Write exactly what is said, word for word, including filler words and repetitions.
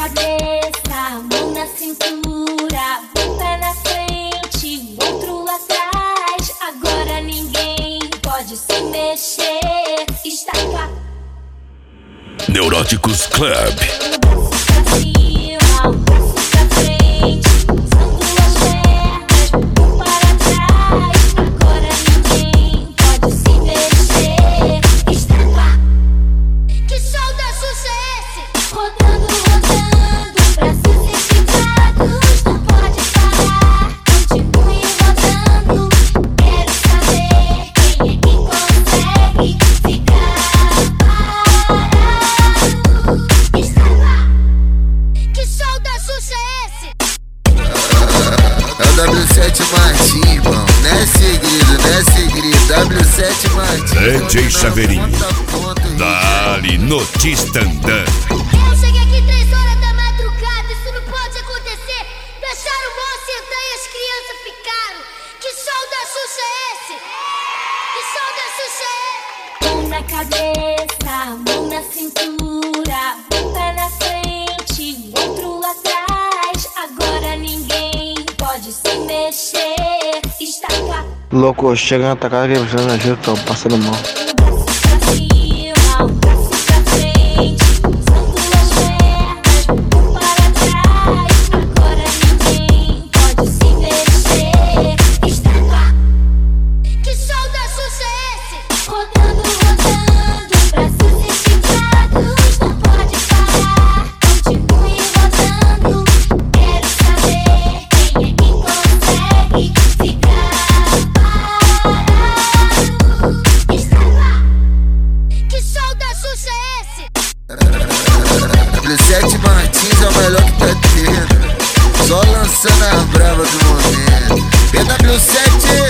cabeça, mão na cintura, um pé na frente, outro atrás. Agora ninguém pode se mexer. Está com a Neuróticos Club. um braço pra cima, um braço pra frente, usando as pernas, um para trás. Agora ninguém pode se mexer. Está com a Que som da Xuxa é esse? rodando, rodando, braços esticados, não pode parar, continue rodando. Quero saber quem é que consegue ficar parado. Está lá. Que som da Xuxa é esse? É o W sete Martins, irmão. Não é segredo, não é segredo. W sete Martins. D J Chaveirinho. Dá. Dali no Tistandã. Eu cheguei aqui três horas da madrugada, isso não pode acontecer. Deixaram o moço sentar e as crianças ficaram. Que som da Xuxa é esse? Que som da Xuxa é esse? Mão na cabeça, mão na cintura, um pé na frente, outro atrás. Agora ninguém pode se mexer. Está com a Louco, chega na tua casa que precisando de ajuda, tô passando mal. um braço pra cima, um braço pra frente, usando as pernas, um para trás. Agora ninguém pode se mexer. Está com a Que som da Xuxa é esse? rodando, rodando, braços esticados, não pode parar, continue rodando. Quero saber quem é que consegue ficar parado. Está lá. Que som da Xuxa é esse? W sete Martins é o melhor que tá tendo. Só lançando as bravas do momento. P W sete